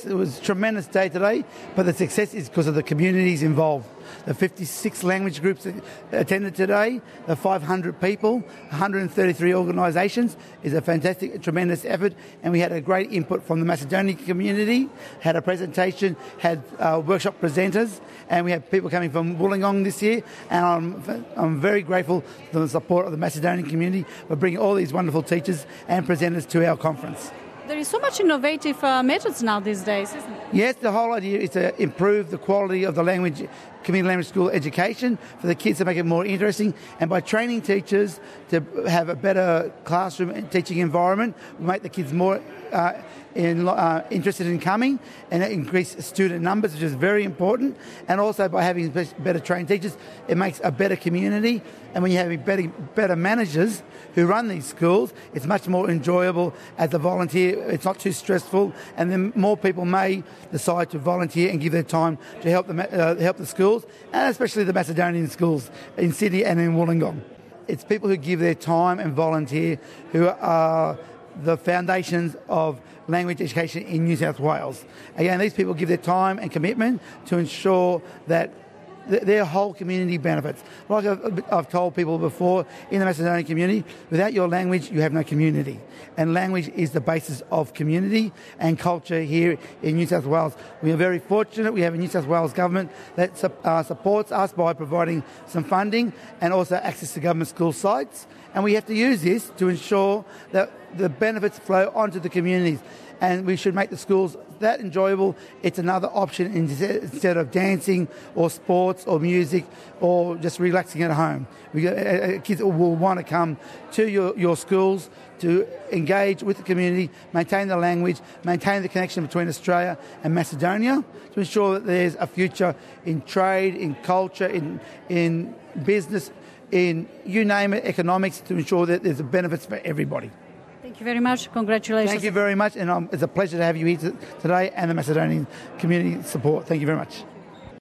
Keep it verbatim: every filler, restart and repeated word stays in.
it's, it was a tremendous day today, but the success is because of the communities involved. The fifty-six language groups that attended today, the five hundred people, one hundred thirty-three organisations is a fantastic, tremendous effort, and we had a great input from the Macedonian community, had a presentation, had uh, workshop presenters, and we had people coming from Wollongong this year, and I'm, I'm very grateful for the support of the Macedonian community for bringing all these wonderful teachers and presenters to our conference. There is so much innovative uh, methods now these days, isn't it? Yes, the whole idea is to improve the quality of the language, community language school education for the kids to make it more interesting, and by training teachers to have a better classroom and teaching environment, we make the kids more uh, in, uh, interested in coming and increase student numbers, which is very important. And also by having better trained teachers, it makes a better community. And when you have better, better managers who run these schools, it's much more enjoyable as a volunteer. It's not too stressful, and then more people may decide to volunteer and give their time to help the, uh, help the schools, and especially the Macedonian schools in Sydney and in Wollongong. It's people who give their time and volunteer who are the foundations of language education in New South Wales. Again, these people give their time and commitment to ensure that their whole community benefits. Like I've, I've told people before in the Macedonian community, without your language, you have no community. And language is the basis of community and culture here in New South Wales. We are very fortunate. We have a New South Wales government that uh, supports us by providing some funding and also access to government school sites. And we have to use this to ensure that the benefits flow onto the communities. And we should make the schools that enjoyable. It's another option instead of dancing or sports or music or just relaxing at home. We, uh, kids will want to come to your, your schools to engage with the community, maintain the language, maintain the connection between Australia and Macedonia to ensure that there's a future in trade, in culture, in, in business, in, you name it, economics, to ensure that there's benefits for everybody. Thank you very much. Congratulations. Thank you very much, and um, it's a pleasure to have you here t- today and the Macedonian community support. Thank you very much.